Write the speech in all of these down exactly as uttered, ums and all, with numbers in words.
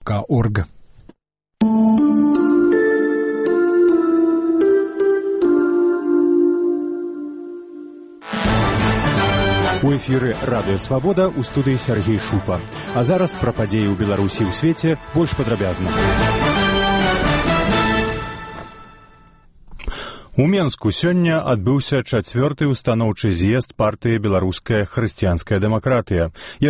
крапка орг. У эфіры радыё Свабода, у студыі Сергей Шупа. А зараз пра падзеі ў Беларусі і ў свеце больш падрабязна. У Менску сёння адбыўся чацвёрты устаноўчы з'езд партыі «Беларуская хрысціянская дэмакратыя».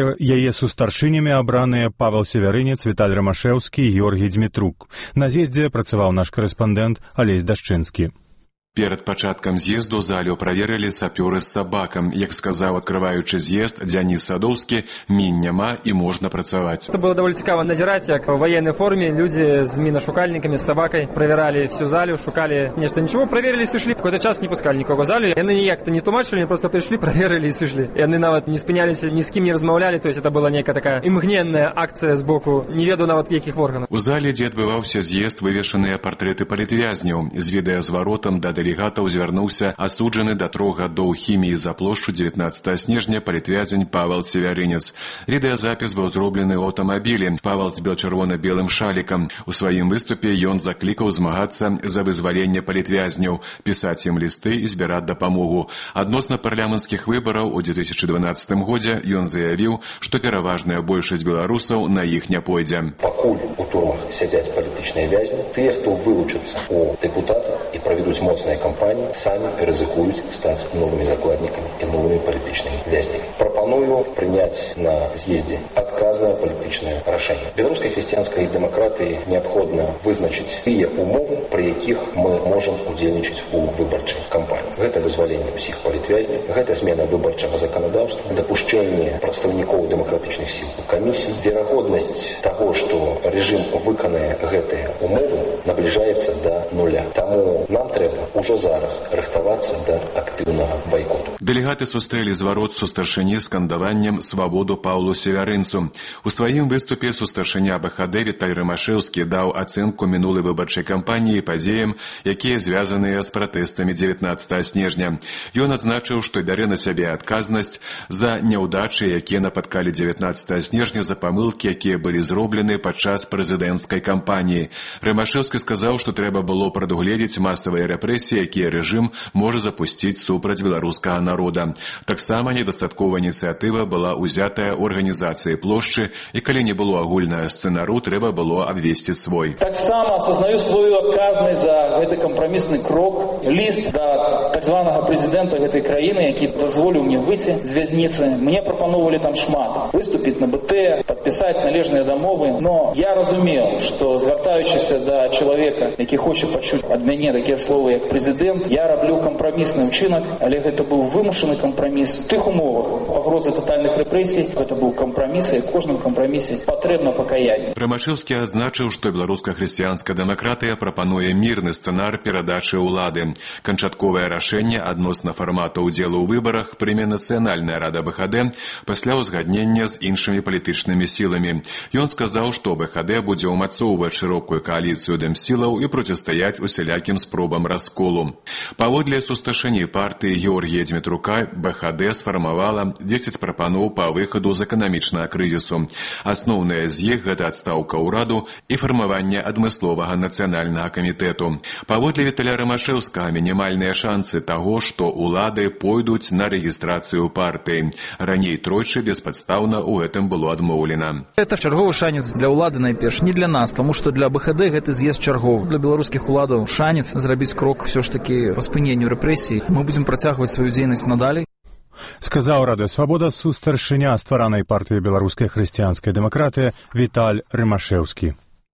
Яе сустаршынямі абраныя Павел Севярынец, Віталь Рамашэўскі і Георгій Дзмітрук. На з'ездзе працаваў наш карэспандэнт Алесь Дашчынскі. Перад пачаткам з'езду залю праверылі сапёры з сабакам. Як сказаў адкрываючы з'езд Дзяніс Садоўскі, мін няма і можна працаваць. Это было даволі цікава назіраць, як у военной форме люди з мінашукальнікамі, з сабакай правяралі всю залю, шукалі нешта. Нічого, праверылі і сышлі. Какой-то час не пускалі нікога в залю. Яны ніяк-то не тлумачылі, просто прыйшлі, праверылі і сышлі. Яны нават не спыняліся, ні з кім не размаўлялі, то есть это была нейкая такая імгненная акцыя з боку, не ведаю нават якіх органаў. У зале, дзе адбываўся з'езд, вывешаныя партрэты палітвязняў. З відэазваротам да дэлегатаў звярнуўся асуджаны да трох гадоў хіміі за плошчу дзевятнаццатага снежня палітвязень Павел Севярынец. Відэазапіс быў зроблены ў аўтамабілі. Павел з бел-чырвона-белым шалікам. У сваім выступе ён заклікаў змагацца за вызваленне палітвязняў, пісаць ім лісты і збіраць дапамогу. Адносна парламенцкіх выбараў у две тысячы дванаццатым годзе ён заявіў, што пераважная большасць беларусаў на іх не пойдзе. Пакуль у турмах сядзяць палітычныя вязні, тыя, хто вылучацца у дэпутатах і правядуць моцныя кампаніі, самі рызыкуюць стаць новымі закладнікамі і новымі палітычнымі вязнямі. Прапаную прыняць на з'ездзе адказнае палітычнае рашэнне. Беларускай хрысціянскай дэмакратыі неабходна вызначыць тыя умовы, пры якіх мы можам удзельнічаць у выбарчай кампаніі. Гэта вызваленне ўсіх палітвязняў, гэта змена выбарчага заканадаўства, дапушчэнне прадстаўнікоў дэмакратычных сіл у камісіі. Верагоднасць таго, што рэжым выканае гэтыя умовы, набліжаецца да нуля. Таму нам трэба ўжо зараз рыхтавацца да актыўнага байкоту. Дэлегаты сустрэлі зварот сустаршыні з скандаваннем «Свабоду Паўлу Севярынцу». У сваім выступе сустаршыня БХД Віталь Рамашэўскі даў ацэнку мінулай выбарчай кампаніі і падзеям, якія звязаныя з пратэстамі дзевятнаццатага снежня. Ён адзначыў, што бярэ на сябе адказнасць за няўдачы, якія напаткалі дзевятнаццатага снежня, за памылкі, якія былі зроблены падчас прэзідэнцкай кампаніі. Рамашэўскі сказаў, што трэба было прадугледзець масавыя рэпрэсіі, якія рэжым можа запусціць супраць беларускага народа. Таксама недастатковая ініцыятыва была ўзятая ў арганізацыі плошчы, і калі не было агульнага сцэнару, трэба было абвесці свой. Таксама асазнаю сваю адказнасць за гэты кампрамісны крок. Ліст да так званага прэзідэнта гэтай краіны, які дазволіў мне выйсці з вязніцы. Мне прапаноўвалі там шмат. Выступіць на БТ, падпісаць належныя дамовы. Но я разумеў, што звяртаючыся да чалавека, які хоча пачуць ад мяне такія словы, як прэзідэнт, я раблю кампрамісны ўчынак, але гэта быў вымушаны кампраміс. У тых умовах пагрозы татальных рэпрэсій, гэта быў кампраміс, і кожным кампрамісе патрэбна пакаянне. Рамашэўскі адзначыў, што беларуская хрысціянская дэмакратыя прапануе мірны сцэнар перадачы ўлады. Канчатковае рашэнне адносна фармату ўдзелу ў выбарах прыме Нацыянальная рада БХД пасля ўзгаднення з іншымі палітычнымі сіламі. Ён сказаў, што БХД будзе ўмацоўваць шырокую кааліцыю дэмсілаў і процістаяць усялякім спробам расколу. Паводле сустаршыні партыі Георгія Дзмітрука, БХД сфармавала дзесяць прапаноў па выхаду з эканамічнага крызісу. Асноўныя з іх гэта адстаўка ўраду і фармаванне адмысловага нацыянальнага камітэту. Паводле Віталя Рамашэўскага мінімальныя шансы таго, што ўлады пойдуць на рэгістрацыю партыі. Раней тройчы беспадстаўна ў гэтым было адмоўлена. Это чарговы шанец для ўлады найперш, не для нас, тому што для БХД гэты з'езд чарговы. Для беларускіх уладаў шанец зрабіць крок все ж таки па спыненню рэпрэсій. Мы будзем працягваць сваю дзейнасць надалей. Сказаў радыё Свабода сустаршыня стваранай партыі «Беларуская хрысціянская дэмакратыя» Віталь Рамашэўскі.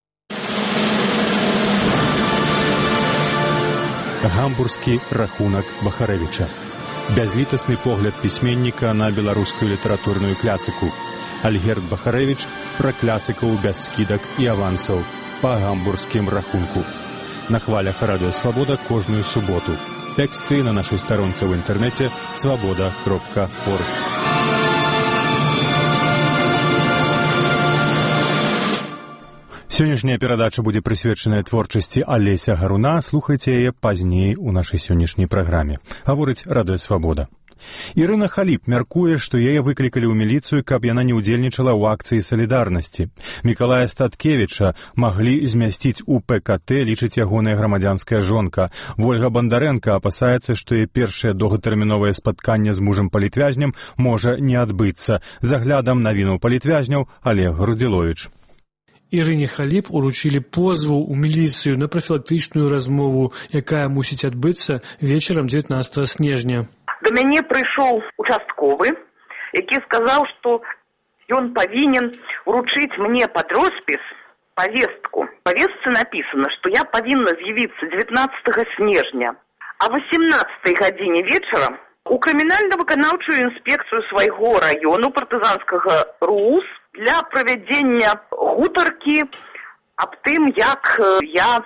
Гамбургскі рахунак Бахарэвіча. Бязлітасны погляд пісьменніка на беларускую літаратурную клясыку. Альгерд Бахарэвіч пра клясыкаў без скідак і авансаў па гамбургскім рахунку. На хвалях радыё Свабода кожную суботу. Тэксты на нашай старонцы ў інтэрнэце свабода кропка орг. Сённяшняя перадача будзе прысвечаная творчасці Алеся Гаруна. Слухайце яе пазней у нашай сённяшняй праграме. Гаворыць радыё Свабода. Ірына Халіп мяркуе, што яе выклікалі ў міліцыю, каб яна не ўдзельнічала ў акцыі салідарнасці. Мікалая Статкевіча маглі змясціць у пэ ка тэ, лічыць ягоная грамадзянская жонка. Вольга Бандарэнка апасаецца, што яе першае доўгатэрміновае спатканне з мужам-палітвязнем можа не адбыцца. За аглядам навінаў палітвязняў Олег Груздзіловіч. Ірыне Халіп уручілі позву ў міліцыю на прафілактычную размову, якая мусіць адбыцца вечарам дзевятнаццатага снежня. Да мяне прыйшоў участковы, які сказаў, што ён павінен уручыць мне пад роспіс повестку. В повестцы написано, что я павінна з'явіцца дзевятнаццатага снежня, а восемнадцатай гадзіне вечара у крымінальна-выканаўчую інспекцыю свайго раёну партызанскага РУС для правядзення гутаркі аб тым, як я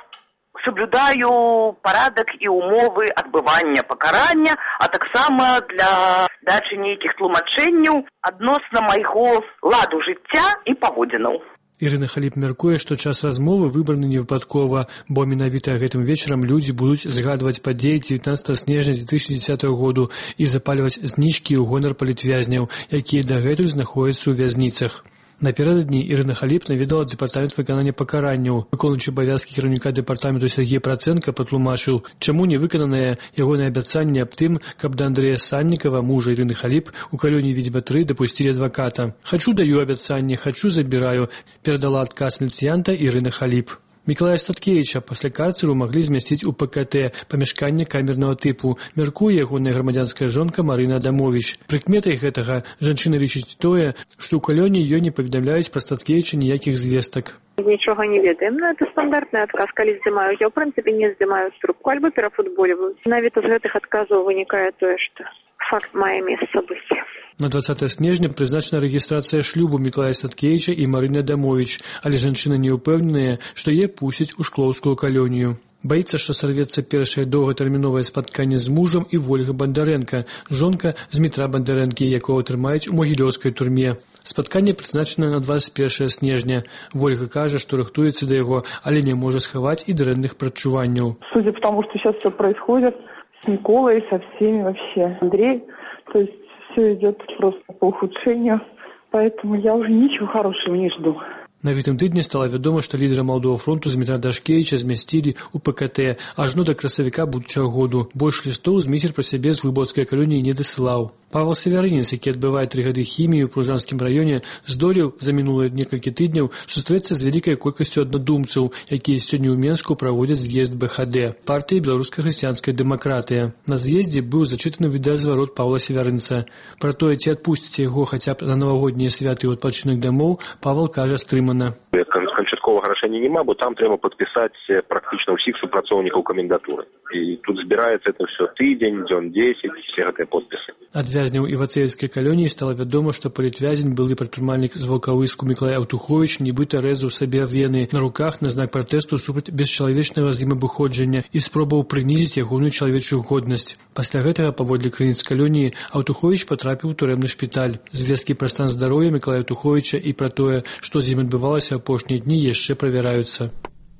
соблюдаю парадак і умовы адбывання пакарання, а таксама для дачы нейкіх тлумачэнняў адносна майго ладу жыцця і паводзінаў. Ірына Халіп мяркуе, што час размовы выбраны невыпадкова, бо менавіта гэтым вечарам людзі будуць згадваць падзеі дзевятнаццатага снежня две тысячи дзесятага году і запальваць знічкі ў гонар палітвязняў, якія дагэтуль знаходзяцца ў вязніцах. Наперададні Ірына Халіп наведала дэпартамент выканання пакаранняў. Выконуючы абавязкі кіраўніка дэпартаменту Сергей Працэнка патлумачыў, чаму не выкананае ягонае абяцанне аб тым, каб да Андрэя Саннікава, мужа Ірыны Халіп, у калоніі Відзьма тры дапусцілі адваката. «Хачу даю абяцанне, хачу забіраю», перадала адказ міліцыянта Ірына Халіп. Мікалая Статкевіча пасля карцеру маглі змясціць у пэ ка тэ, памяшканне камернага тыпу, мяркуе ягоная грамадзянская жонка Марына Адамовіч. Прыкметай гэтага жанчына лічыць тое, што ў калоніі ёй не паведамляюць пра Статкевіча ніякіх звестак. Нічога не ведаем, но это стандартны адказ, калі здымаюць. Я, ў прынцыпе, не здымаюць трубку, альбо перафутболіваюць. Навіта з гэтых адказаў вынікае тое, што факт мае месца быць. На двадцатае снежня прызначана рэгістрацыя шлюбу Мікалая Статкевіча і Марыны Адамовіч, але жанчына не ўпэўненая, што яе пусцяць у шклоўскую калонію. Баіцца, што сарвецца першае доўгатэрміновае спатканне з мужам і Вольга Бандарэнка, жонка Змітра Бандарэнкі, якого трымаюць у магілёўскай турме. Спатканне прызначана на двадцать первое снежня. Вольга кажа, што рыхтуецца да яго, але не можа схаваць і дрэнных прадчуванняў. Судя по тому, что сейчас все происходит с Николой, со всеми вообще, Андрей, то есть все идет просто по ухудшению, поэтому я уже ничего хорошего не жду. На гэтым тыдні стала вядома, што лідера Малдового фронту Змітра Дашкевіча змясцілі ў пэ ка тэ ажно да красавіка будучага году. Больш лістоў Зміцер пра сябе з глыбоцкай калоніі не дасылаў. Павел Севярынец, які адбывае тры гады хімію ў Пружанскім раёне, здолеў за мінулыя некалькі тыдняў сустрэцца з вялікай колькасцю аднадумцаў, якія сёння ў Менску праводзяць з'езд бэ ха дэ, партыі беларуска-хрысціянская дэмакратыя. На з'ездзе быў зачытаны відэазварот Павла Севярынца. Пра тое, ці адпусціць яго хаця б на навагоднія святы ў адпачынак дамоў, Павел кажа стрымана. Канчатковага рашэння няма, бо там трэба падпісаць практычна ўсіх супрацоўнікаў камендатуры. І тут збіраецца это ўсё тыдзень, дзён дзесяць, все гэтыя подпісы. Ад вязняў Івацеевскай калоніі стала вядома, што палітвязень, былы прадпрымальнік з Ваўкавыску Мікалай Аўтуховіч, нібыта рэзаў сабе вены на руках на знак пратэсту супраць бесчалавечнага взаемабыходжання і спробаваў прынізіць ягоную чалавечую годнасць. Пасля гэтага, паводле крыніц калоніі, Аўтуховіч патрапіў у турэмны шпіталь. Звесткі пра стан здароўя Мікалая Аўтуховіча і пра тое, што з ім адбывалася апошнія дні, яшчэ правяраюцца.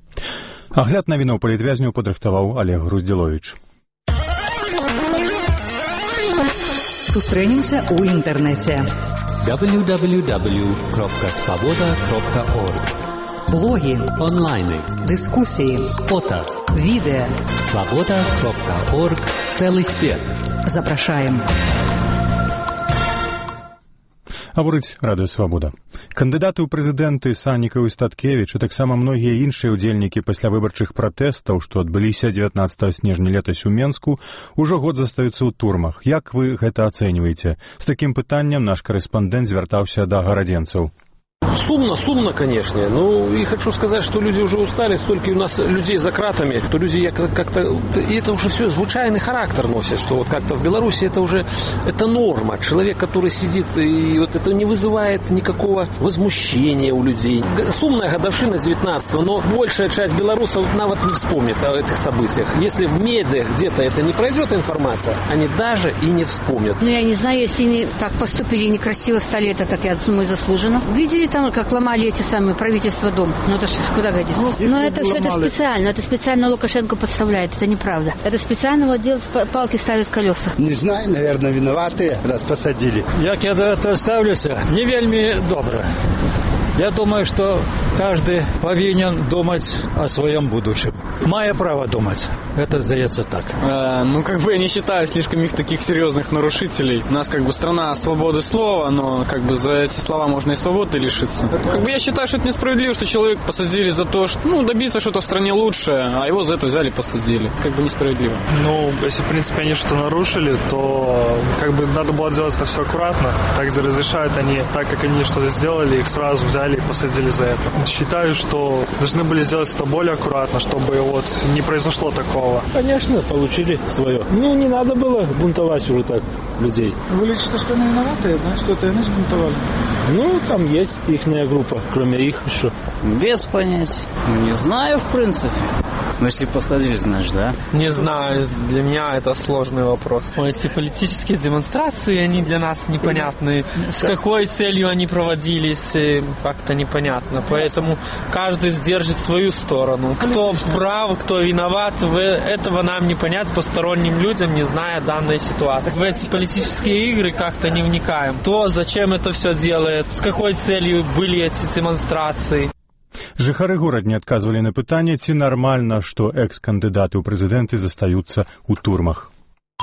Агляд навінаў палітвязняў падрыхтаваў Олег Груздзіловіч. Сустрэнемся ў інтэрнэце. дабл ю дабл ю дабл ю кропка свабода кропка орг. Блогі, онлайны, дыскусіі, фото, відэа. свабода кропка орг. Цэлы свет. Запрашаем. Гаворыць Радыё Свабода. Кандыдаты ў прэзідэнты Саннікаў і Статкевіч, а таксама многія іншыя ўдзельнікі паслявыбарчых пратэстаў, што адбыліся дзевятнаццатага снежня летась у Менску, ужо год застаюцца ў турмах. Як вы гэта ацэньваеце? З такім пытаннем наш корэспандэнт звяртаўся да гарадзенцаў. Сумно, сумно, конечно. Ну, и хочу сказать, что люди уже устали, столько у нас людей за кратами, то люди как-то... И это уже все звучайный характер носит, что вот как-то в Беларуси это уже... Это норма. Человек, который сидит, и вот это не вызывает никакого возмущения у людей. Сумная годовщина девятнадцатого, но большая часть белорусов навод не вспомнит о этих событиях. Если в медиах где-то это не пройдет информация, они даже и не вспомнят. Ну, я не знаю, если они так поступили некрасиво стали, это, так я думаю, заслуженно. Видели там как ломали эти самые правительства дом. Ну это ж куда годится? Ну, Но это все это специально. Это специально Лукашенко подставляет. Это неправда. Это специально вот делают, палки ставят колеса. Не знаю, наверное, виноваты, раз посадили. Як я до этого ставлюся, не вельми добро. Я думаю, что каждый повинен думать о своем будущем. Мое право думать. Это, здається, так. Э, ну, как бы я не считаю слишком их таких серьезных нарушителей. У нас как бы страна свободы слова, но как бы за эти слова можно и свободы лишиться. Как бы я считаю, что это несправедливо, что человека посадили за то, что, ну, добиться что-то в стране лучше, а его за это взяли и посадили. Как бы несправедливо. Ну, если, в принципе, они что-то нарушили, то как бы надо было делать это все аккуратно. Так разрешают они, так как они что-то сделали, их сразу взяли и посадили за это. Считаю, что должны были сделать это более аккуратно, чтобы вот не произошло такого. Конечно, получили свое. Ну, не надо было бунтовать уже так людей. Вы лечите, что они виноваты, да? Что-то они сбунтовали? Ну, там есть ихная группа, кроме их еще. Без понятия. Не знаю, в принципе. Ну, если посадили, значит, да? Не знаю, для меня это сложный вопрос. Эти политические демонстрации, они для нас непонятны. С какой целью они проводились, как-то непонятно. Поэтому каждый сдержит свою сторону. Кто прав, кто виноват, этого нам не понять посторонним людям, не зная данной ситуации. В эти политические игры как-то не вникаем. То, зачем это все делает, с какой целью были эти демонстрации. Жыхары горадні адказвалі на пытанне, ці нармальна, што экс-кандыдаты ў прэзідэнты застаюцца ў турмах.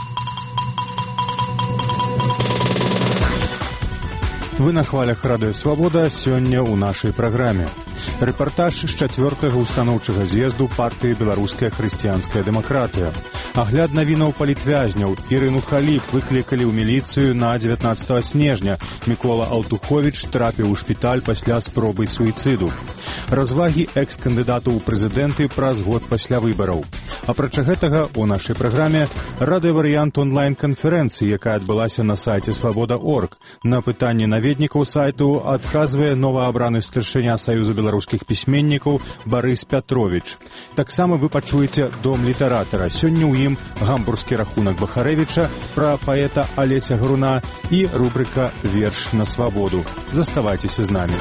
Вы на хвалях радыё «Свабода» сёння ў нашай праграме. Рэпартаж з чацвёртага устаноўчага з'езду партыі «Беларуская хрысціянская дэмакратыя». Агляд навінаў палітвязняў. Ірыну Халіп выклікалі ў міліцыю на дзевятнаццатага снежня. Мікола Алтуховіч трапіў у шпіталь пасля спробы суіцыду. Развагі экс-кандыдатаў у прэзідэнты праз год пасля выбараў. Апрача гэтага, у нашай праграме радыёварыянт онлайн-канферэнцыі, якая адбылася на сайце свабода точка орг. На пытанне наведнікаў сайту адказвае новаабраны старшыня Саюза беларускіх пісьменнікаў Барыс Пятровіч. Таксама вы пачуеце дом літаратара. Сёння ў ім гамбургскі рахунак Бахарэвіча пра паэта Алеся Груна і рубрика «Верш на свабоду». Заставайцеся з намі.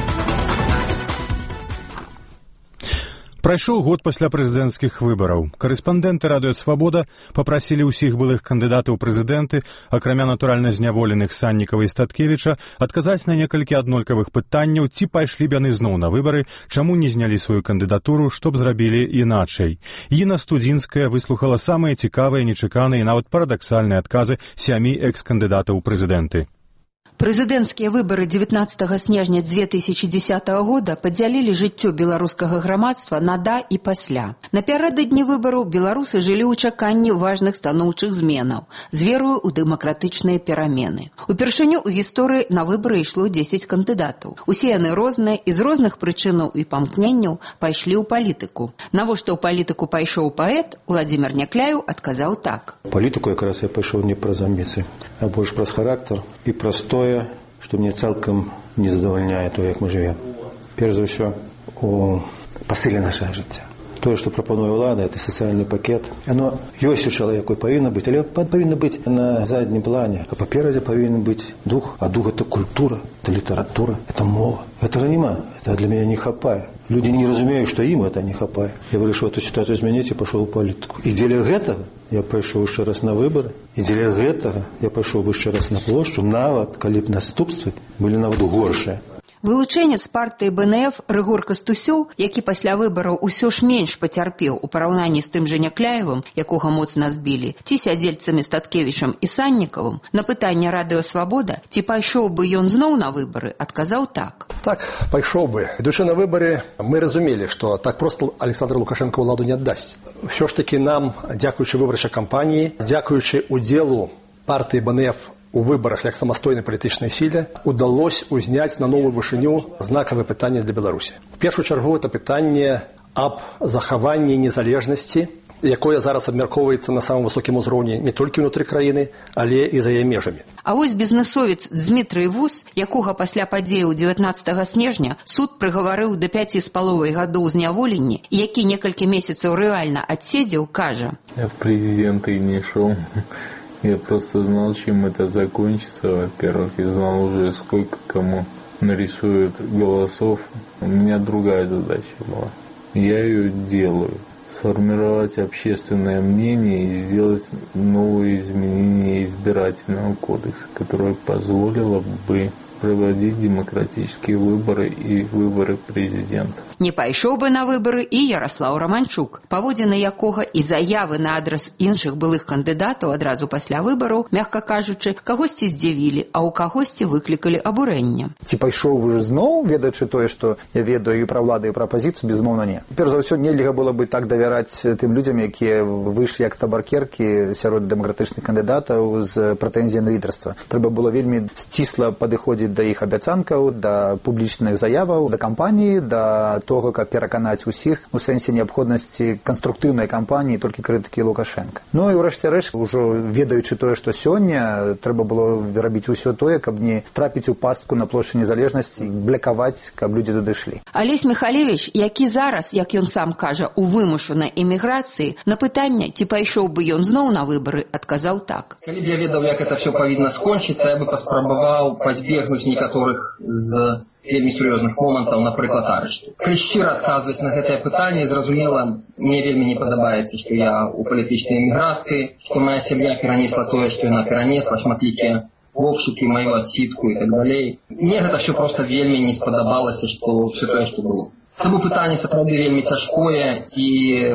Прайшоў год пасля прэзідэнцкіх выбараў. Карэспандэнты радыё «Свабода» папрасілі ўсіх былых кандыдатаў у прэзідэнты, акрамя натуральна зняволеных Саннікава і Статкевіча, адказаць на некалькі аднолькавых пытанняў, ці пайшлі б яны зноў на выбары, чаму не знялі сваю кандыдатуру, што б зрабілі іначай. Іна Студзінская выслухала самыя цікавыя, нечаканыя і нават парадаксальныя адказы сямі экс-кандыдатаў у прэзідэнты. Прэзідэнцкія выбары дзевятнаццатага снежня дзве тысячы дзесятага года падзялілі жыццё беларускага грамадства на да і пасля. Напярэдадні выбараў беларусы жылі ў чаканні важных станоўчых зменаў, з верою ў дэмакратычныя перамены. Упершыню ў гісторыі на выбары ішло дзесяць кандыдатаў. Усе яны розныя і з розных прычынаў і памкненняў пайшлі ў палітыку. Навошта ў палітыку пайшоў паэт, Уладзімір Някляеў адказаў так. Палітыку якраз я пайшоў не праз амбіцыі, а больш праз характар і праз тое, што мне цалкам не задавальняе тое, як мы жывем. Перш за ўсё, у пасыле нашага жыцця. Тое, што прапануе ўлада, это сацыяльны пакет. Оно ёсць у чалавеку, павінна быць, але павінна быць на заднім плане. А паперадзе павінен быць дух. А дух – это культура, это літаратура, это мова. Этого нема. Это для меня не хапае. Люди не разумеют, что им это не хапае. Я вырашыў эту ситуацию изменить и пошел в политику. И дзеля гэтага я пайшоў яшчэ раз на выборы. И дзеля гэтага я пайшоў яшчэ раз на плошчу, нават калі б наступствы былі нават горшыя. Вылучэнец партыі бэ эн эф Рыгор Кастусёў, які пасля выбараў усё ж менш пацярпеў у параўнанні з тым жа Някляевым, якога моцна збілі, ці сядзельцамі Статкевічам і Саннікавым, на пытанне радыё «Свабода», ці пайшоў бы ён зноў на выбары, адказаў так. Так, пайшоў бы. Ідучы на выбары, мы разумелі, што так проста Александр Лукашенко ўладу не аддасць. Усё ж такі нам, дзякуючы выбарчай кампаніі, дзякуючы удзелу партыі бэ эн эф у выбарах як самастойнай палітычнай сіле удалось узняць на новую вышыню знакавае пытанне для Беларусі. У першую чаргу это пытанне аб захаванні незалежнасці, якое зараз абмяркоўваецца на самым высокім узроўні не толькі ўнутры краіны, але і за яе межамі. А вось бізнэсовец Дзмітрый Вус, якога пасля падзеяў дзевятнаццатага снежня суд прыгаварыў да пяці з паловай гадоў зняволення, і які некалькі месяцаў рэальна адседзеў, кажа: Я в президенты не шел. Я просто знал, чем это закончится, во-первых, и знал уже, сколько кому нарисуют голосов. У меня другая задача была. Я ее делаю. Сформировать общественное мнение и сделать новые изменения избирательного кодекса, которое позволило бы проводить демократические выборы и выборы президента. Не пайшоў бы на выбары і Яраслаў Романчук, паводзіны якога і заявы на адрас іншых былых кандыдатаў адразу пасля выбараў, мякка кажучы, кагосьці здзівілі, а ў кагосьці выклікалі абурэнне. Ці пайшоў вы зноў, ведаючы тое, што я ведаю і пра ўлады, і пра апазіцыю, безумоўна не. Перш за ўсё, нельга было бы так давяраць тым людзям, якія выйшлі як з табакеркі сярод дэмакратычных кандыдатаў з прэтэнзіяй на лідарства. Трэба было вельмі сцісла падыходзіць да іх абяцанкаў, да публічных заяваў, да кампаніі, да того, каб пераканаць усіх у сэнсе неабходнасці канструктыўнай кампаніі, толькі крытыкі Лукашенка. Ну і ўрэшце рэшт, ужо ведаючы тое, што сёння трэба было рабіць усё тое, каб не трапіць у пастку на плошчы Незалежнасці, блякаваць, каб людзі туды ішлі. Алесь Михалевич, які зараз, як ён сам кажа, у вымушанай эміграцыі, на пытанне, ці пайшоў бы ён зноў на выбары, адказаў так. Калі б я ведаў, як это все павінна скончыцца, я бы паспрабаваў пазбегнуць некаторых з вельмі сур'ёзных момантаў, напрыклад, арышту. Калі шчыра адказваць на гэтае пытанне, зразумела, мне вельмі не падабаецца, што я ў палітычнай эміграцыі, што моя сям'я перанесла тое, што яна перанесла, шматлікія обшукі, маю адсідку і так далей. Мне гэта все проста вельмі не спадабалася, што все тое, што было. Таму пытанне сапраўды вельмі цяжкое і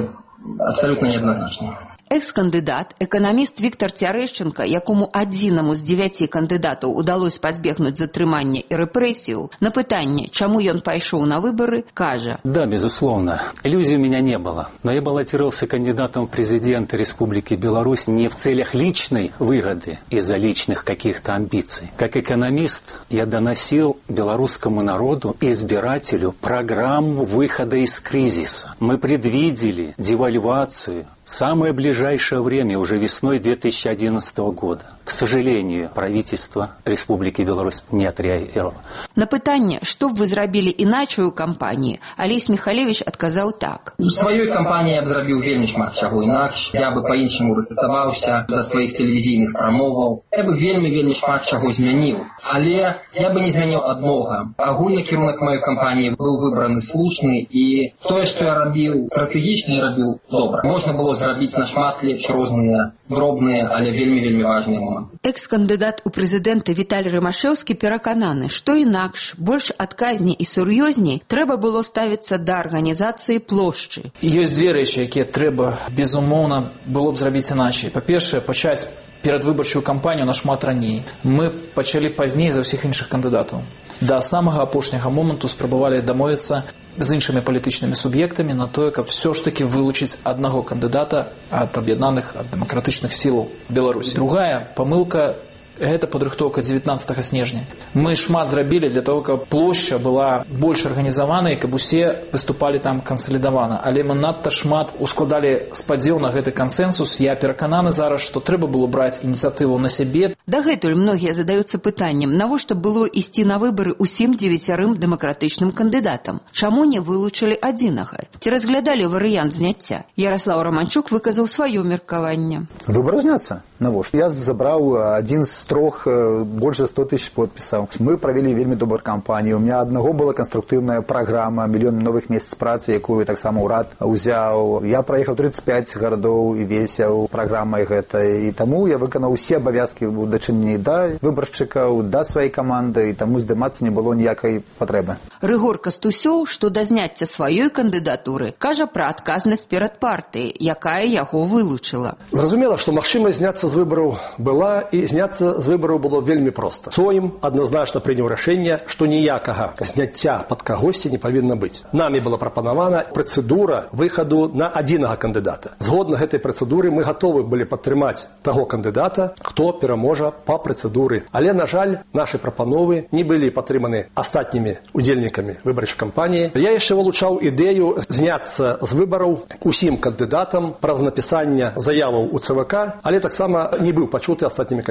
абсалютна неадназначнае. Экс-кандыдат, эканаміст Віктор Цярэшченка, якому адзінаму з дзевяці кандыдатаў удалось пазбегнуць затрымання і рэпрэсію, на пытанне, чаму ён пайшоў на выборы, кажа. Да, безусловно. Иллюзий у меня не было. Но я баллотировался кандидатом в президенты Республики Беларусь не в целях личной выгоды из-за личных каких-то амбиций. Как экономист я доносил белорусскому народу, избирателю, программу выхода из кризиса. Мы предвидели девальвацию в самое ближайшее время, уже весной две тысячи одиннадцатого года. К сожалению, правительство Республики Беларусь не отреагировало. На пытанне, што б вы зрабілі іначай у кампаніі, Алесь Михалевич адказаў так. У сваёй кампаніі я б зрабіў вельмі шмат чаго інакш. Я бы па-іншаму рэкрутаваўся да сваіх тэлевізійных прамоваў. Я бы вельмі-вельмі шмат чаго змяніў. Але я бы не змяніў аднога. Агульны кірунак маёй кампаніі быў выбраны слушны, і тое, што я рабіў стратэгічна, я рабіў добра. Можна было зрабіць нашмат лепш розныя дробныя, але вельмі-вельмі важныя моменты. Экс-кандыдат у прэзідэнты Віталій Рымашэўскі перакананы, што інакш, больш адказней і сур'ёзней трэба было ставіцца да арганізацыі плошчы. Ёсць дзве рэчы, якія трэба, безумоўна, было б зрабіць іначай. Па-першае, пачаць перадвыбарчую кампанію нашмат раней. Мы пачалі пазней за ўсіх іншых кандыдатаў. Да самага апошняга моманту спрабавалі дамовіцца з іншымі палітычнымі суб'ектамі на тое, каб все ж таки вылучыць аднаго кандыдата ад аб'яднаных, ад дэмакратычных сілаў Беларусі. Другая памылка – гэта падрыхтоўка дзевятнаццатага снежня. Мы шмат зрабілі для того, каб плошча была больш арганізаванай, каб усе выступалі там кансалідавана. Але мы надта шмат ускладалі спадзеў на гэты кансенсус. Я перакананы зараз, што трэба было браць ініцыятыву на сябе. Дагэтуль многія задаюцца пытаннем, навошта было ісці на выбары ўсім дзевяцярым дэмакратычным кандыдатам? Чаму не вылучылі адзінага? Ці разглядалі варыянт зняцця? Яраслаў Романчук выказаў сваё меркаванне. Выбары зняцца? Навошта? Я забраў адзін з трох больш за сто тысяч подпісаў. Мы правялі вельмі добрую кампанію. У меня аднаго была канструктыўная праграма, мільён новых месяц працы, якую таксама ўрад узяў. Я праехаў тридцать пять гарадоў і весяў праграмай гэтай. І таму я выканаў усе абавязкі ў дачыненні да выбаршчыкаў, да сваёй каманды, і таму здымацца не было ніякай патрэбы. Рыгор Кастусёў, што да зняцця сваёй кандыдатуры, кажа пра адказнасць перад партыяй, якая яго вылучыла. Зразумела, што магчымасць зняцца з выбараў была, і зняцца з выбараў было вельмі проста. Сойм адназначна прыняў рашэнне, што ніякага зняцця пад кагосьці не павінна быць. Намі была прапанавана працэдура выхаду на адзінага кандыдата. Згодна гэтай працэдуры мы гатовы былі падтрымаць таго кандыдата, хто пераможа па працэдуры. Але, на жаль, нашы прапановы не былі падтрыманы астатнімі удзельнікамі выбарчай кампаніі. Я яшчэ вылучаў ідэю зняцца з выбараў усім кандыдатам праз напісанне заяваў у ЦВК, але таксама не быў пачуты астатнімі кандыдатамі.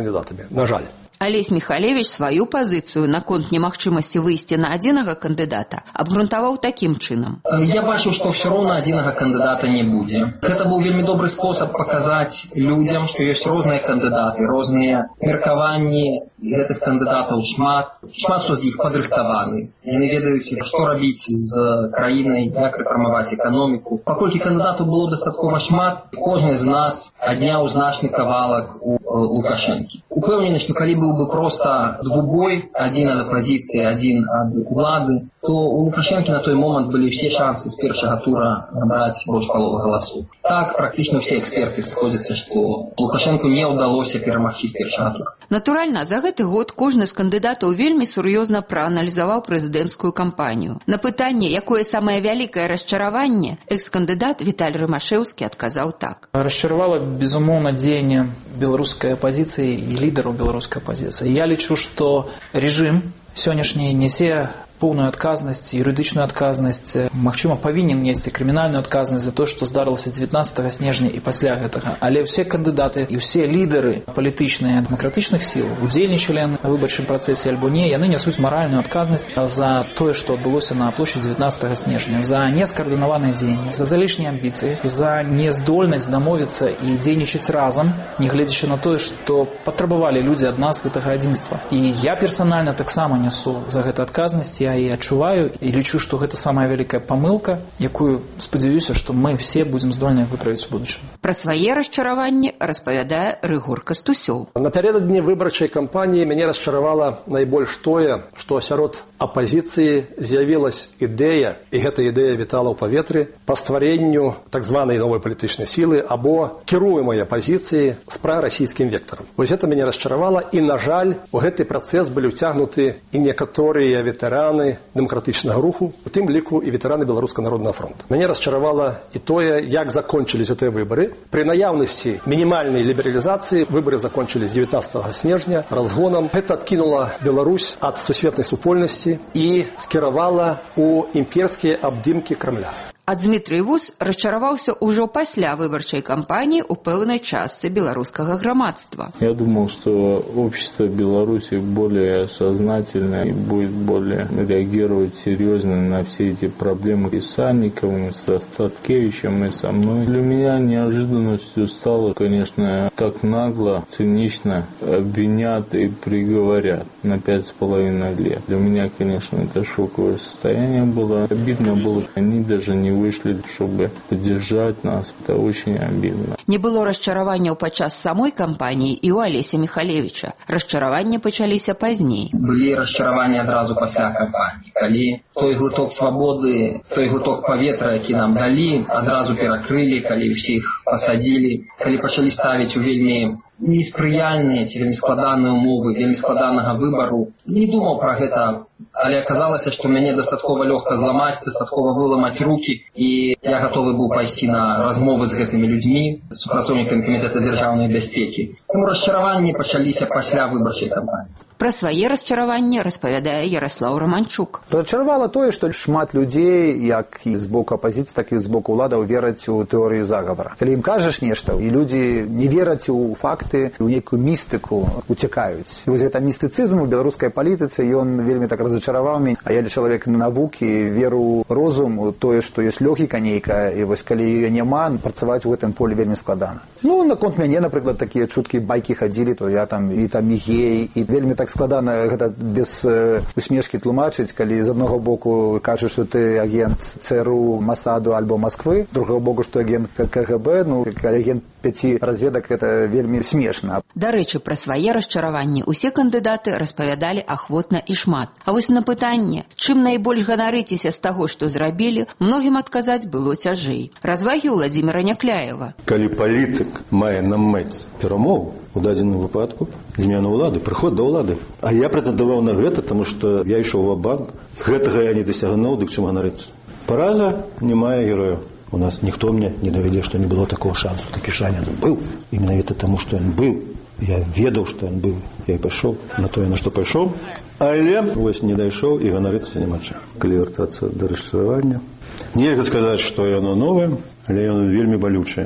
на жаль. Алесь Михалевич сваю пазіцыю наконт немагчымасці выйсці на адзінага кандыдата абгрунтаваў такім чынам. Я бачу, што ўсё роўна адзінага кандыдата не будзе. Гэта быў вельмі добры спосаб паказаць людзям, што ёсць розныя кандыдаты, розныя меркаванні гэтых кандыдатаў шмат, шмат што з іх падрыхтаваны. Яны ведаюць, што рабіць з краінай, як рэфармаваць эканоміку. Паколькі кандыдатаў было дастаткова шмат, кожны з нас адняў значны кавалак у Лукашэнкі. Упэўнены, што калі быў бы проста двубой, адзін ад апазіцыі, адзін ад улады, то у Лукашэнкі на той момант былі ўсе шансы з першага тура набраць больш паловы галасоў. Так, практычна ўсе эксперты сходзяцца, што Лукашэнку не ўдалося перамагчы з першага тура. Натуральна, за гэты год кожны з кандыдатаў вельмі сур'ёзна прааналізаваў прэзідэнцкую кампанію. На пытанне, якое самае вялікае расчараванне, экс-кандыдат Віталь Рымашэўскі адказаў так. Расчаравала, безумоўна, дзеянне беларускай апозіцыі і лідараў беларускай апозіцыі. Я лічу, што рэжым сённяшні нясе поўную адказнасць, юрыдычную адказнасць, магчыма, павінен несці крымінальную адказнасць за то, што здарылася дзевятнаццатага снежня і пасля гэтага. Але ўсе кандыдаты і ўсе лідары палітычныя дэмакратычных сіл удзельнічалі на выбарчым працэсе альбо не, яны нясуць маральную адказнасць за тое, што адбылося на плошчы дзевятнаццатага снежня, за нескаардынаваныя дзеянні, за залішнія амбіцыі, за нездольнасць дамовіцца і дзейнічаць разам, нягледзячы на тое, што патрабавалі людзі ад нас гэтага адзінства. І я персанальна таксама нясу за гэта адказнасць. Я і адчуваю і лічу, што гэта самая вялікая памылка, якую спадзяюся, што мы все будзем здольныя выправіць у будучым. Пра свае расчараванні распавядае Рыгор Кастусёў. Напярэдадні выбарчай кампаніі мяне расчаравала найбольш тое, што сярод апазіцыі з'явілась ідэя, і гэта ідэя вітала ў паветры, па стваренню так званай новай палітычнай сілы або кіруемай апазіцыі з прарасійскім вектарам. Вось гэта мяне расчаравала, і, на жаль, у гэты працэс былі ўцягнуты і некаторыя ветэраны дэмакратычнага руху, у тым ліку і ветэраны Беларускага народнага фронта. Мяне расчаравала і тое, як закончыліся тыя выбары. Пры наяўнасці мінімальнай лібералізацыі выбары закончыліся дзевятнаццатага снежня разгонам. Гэта адкінула Беларусь ад сусветнай супольнасці і скіравала ў імперскія абдымкі Крамля. А Дмітрый Вус расчараваўся ўжо пасля выбарчай кампаніі ў пэўнай частцы беларускага грамадства. Я думал, что общество Беларуси более сознательно и будет более реагировать серьезно на все эти проблемы и с Сальниковым, и с Остаткевичем, и со мной. Для меня неожиданностью стало, конечно, так нагло, цинично обвинят и приговорят на пять с половиной лет. Для меня, конечно, это шоковое состояние было. Обидно было, они даже не вышли, чтобы поддержать нас. Это очень обидно. Не было расчараванняў падчас самой кампаніі і ў Алеся Михалевича. Расчараванні пачаліся пазней. Былі расчараванні адразу пасля кампаніі. Калі той глыток свабоды, той глыток паветра, які нам далі, адразу перакрылі, калі ўсіх пасадзілі, калі пачалі ставіць у вельмі неспрыяльныя ці вельмі складаныя умовы, вельмі складанага выбару. Не думаў пра гэта, але аказалася, што мяне дастаткова лёгка зламаць, дастаткова выламаць рукі, і я гатовы быў пайсці на размовы з гэтымі людзьмі, з супрацоўнікамі камітэта дзяржаўнай бяспекі. Таму расчараванні пачаліся пасля выбарчай кампаніі. Пра свае расчараванні распавядае Яраслаў Раманчук. Расчаравала тое, што шмат людзей, як і з боку апазіцыі, так і з боку ўладаў, вераць у тэорыю загавара. Калі ім кажаш нешта, і людзі не вераць у факты, у нейкую містыку, уцякаюць. І вось гэта містыцызм у беларускай палітыцы, ён вельмі так разачараваў мяне. А я чалавек навукі, веру ў розум, у тое, што ёсць логіка нейкая, і вось калі яе няма, працаваць у гэтым полі вельмі складана. Ну, наконт мяне, напрыклад, такія чуткі, байкі хадзілі, то я там і там і гей, і вельмі так складана гэта без э, усмешкі тлумачыць, калі з аднаго боку кажаш, што ты агент ЦРУ, Масаду альбо Москвы, з другого боку, што агент КГБ, ну, агент пяці разведак, гэта вельмі смешна. Дарэчы, пра свае расчараванні усе кандыдаты распавядалі ахвотна і шмат. А вось на пытанне, чым найбольш ганарыцеся з таго, што зрабілі, многім адказаць было цяжэй. Развагі Владзіміра Някляева. Калі палітык мае на мэце перамову, у дадзеным выпадку змену ўлады, прыход да ўлады. А я прэтэндаваў на гэта, таму што я ішоў ва-банк. Гэтага я не дасягнуў, дык чым ганарыцца. Параза не мае герояў. У нас ніхто мне не давядзе, што не было такого шансу. Такі шанец быў. І менавіта таму, што ён быў. Я ведаў, што ён быў. Я і пайшоў на тое, на што пайшоў. Але вось не дайшоў і ганарыцца няма чым. Калі вяртацца да расчаравання. Нельга сказаць, што яно новае, але яно вельмі балючае.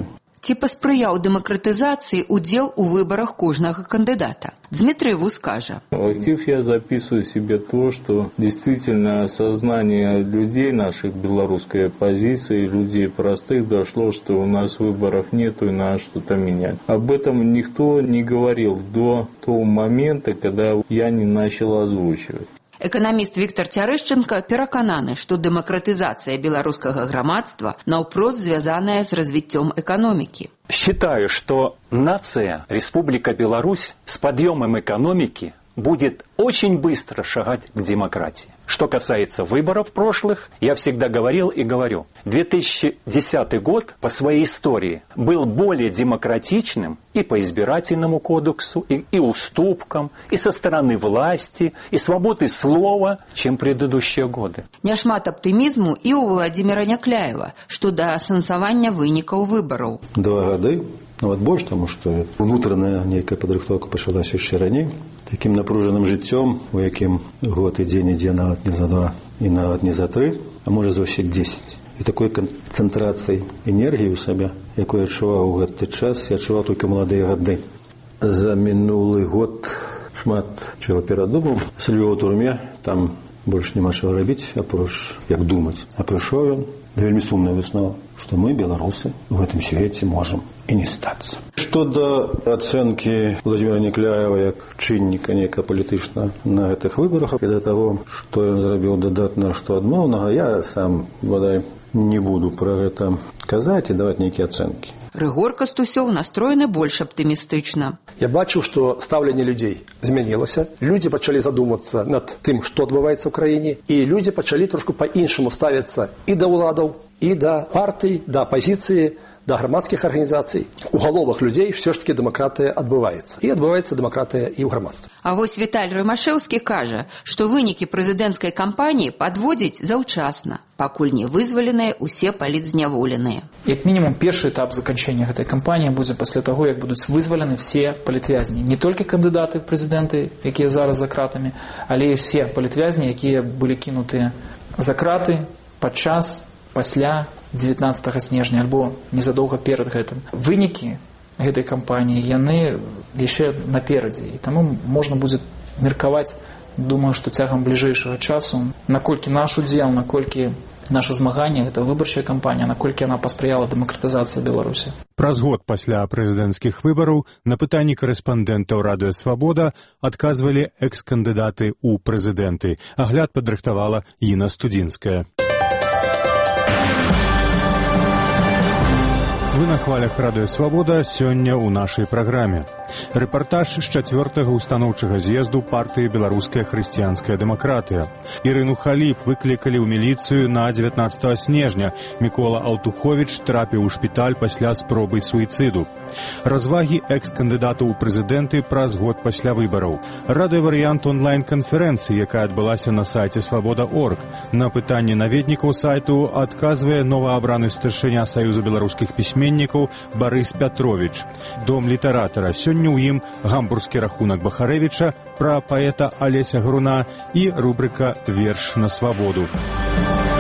ці паспрыяў дэмакратызацыі удзел у выбарах кожнага кандыдата. Дмитриеву скажа. В актив я записываю себе то, что действительно сознание людей, наших белорусской оппозиции, людей простых, дошло, что у нас выборов нету и надо что-то менять. Об этом никто не говорил до того момента, когда я не начал озвучивать. Эканаміст Віктор Цярэшчынка перакананы, што дэмакратызацыя беларускага грамадства наўпрост звязаная з развіццём эканомікі. Считаю, что нация, Республика Беларусь с подъемом экономики будет очень быстро шагать к демократии. Что касается выборов прошлых, я всегда говорил и говорю, две тысячи десятый год по своей истории был более демократичным и по избирательному кодексу, и, и уступкам, и со стороны власти, и свободы слова, чем предыдущие годы. Няшмат аптымізму і у Владимира Някляева, што да асэнсавання вынікаў выбараў. Два гады, нават больш, таму што унутраная нейкая падрыхтоўка пачалася яшчэ раней. Таким напруженным жыццём, у якім год і дзень ідзе нават не за два і нават не за тры, а можа заўсёды дзесяць. І такой канцэнтрацыяй энергіі ў сабе, якую я адчуваў у гэты час, я адчуваў толькі маладыя гады. За мінулы год шмат чаго перадумаў. Сидеў у турме, там больш няма чаго рабіць, апроч як думаць. А прыйшоў ён вельмі сумная выснова, што мы, беларусы, у гэтым свеце можам і не стацца. Што да ацэнкі Владимира Някляева як чынніка нейка палітычна на гэтых выбарах, і да таго, што ён зрабіў дадатна, што адмоўнага, я сам, бадай, не буду пра гэта казаць і даваць нейкія ацэнкі. Рыгор Кастусёў настроены больш аптымістычна. Я бачу, што стаўленне людзей змянілася. Людзі пачалі задумацца над тым, што адбываецца ў краіне, і людзі пачалі трошку па-іншаму ставіцца і да ўладаў, і да партый, да апазіцыі, да грамадскіх арганізацый. У галовах людзей все ж таки дэмакратыя адбываецца. І адбываецца дэмакратыя і ў грамадстве. А вось Віталь Рымашэўскі кажа, што вынікі прэзідэнцкай кампаніі падводзіць заўчасна, пакуль не вызваленыя усе палітзняволеныя. Як мінімум, першы этап заканчэння гэтай кампаніі будзе пасля таго, як будуць вызвалены все палітвязні. Не толькі кандыдаты ў прэзідэнты, якія зараз за кратамі, але і все палітвязні, якія былі кінутыя за краты падчас, пасля дзевятнаццатага снежня альбо незадоўга перад гэтым. Вынікі гэтай кампаніі, яны яшчэ наперадзе. І таму можна будзе меркаваць, думаю, што цягам бліжэйшага часу, наколькі наш удзел, наколькі наша змаганне, гэта выбарчая кампанія, наколькі яна паспрыяла дэмакратызацыі Беларусі. Праз год пасля прэзідэнцкіх выбараў на пытанні корэспандэнтаў радыё «Свабода» адказвалі экс-кандыдаты ў прэзідэнты. Агляд падрыхтавала Іна Студзінская. Вы на хвалях радыё «Свабода» сёння ў нашай праграме. Рэпартаж з чацвёртага устаноўчага з'езду партыі «Беларуская хрысціянская дэмакратыя». Ірыну Халіп выклікалі ў міліцыю на дзевятнаццатага снежня. Мікола Алтуховіч трапіў у шпіталь пасля спробы суіцыду. Развагі экс-кандыдатаў у прэзідэнты праз год пасля выбараў. Радыёварыянт онлайн-канферэнцыі, якая адбылася на сайце свабода точка орг. На пытанне наведнікаў сайту адказвае новаабраны старшыня Саюза беларускіх пісьменнікаў Барыс Пятровіч. Дом літаратара. Сёння ў ім гамбургскі рахунак Бахарэвіча, пра паэта Алеся Груна і рубрыка «Верш на свабоду».